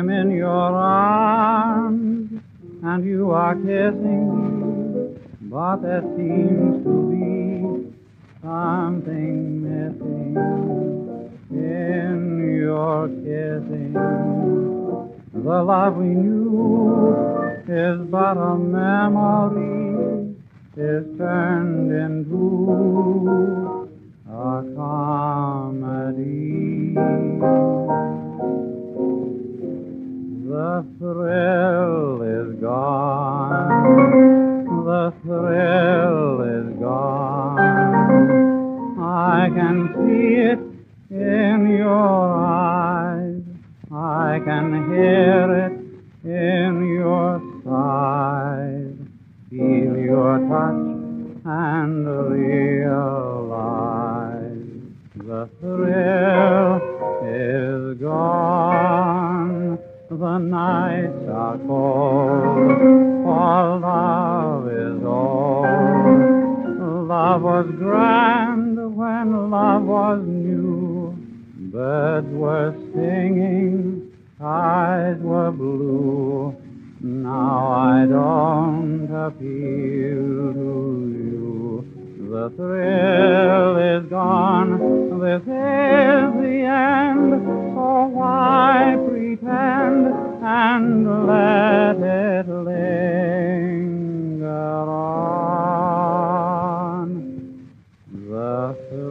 I'm in your arms, and you are kissing me, but there seems to be something missing in your kissing. The love we knew is but a memory, is turned into a comedy. The thrill is gone, the thrill is gone. I can see it in your eyes, I can hear it in your sighs, feel your touch and realize the thrill is gone. The nights are cold, for love is old. Love was grand when love was new. Birds were singing, skies were blue. Now I don't appeal to you. The thrill is gone, this is the end. So why pretend and let it linger on? The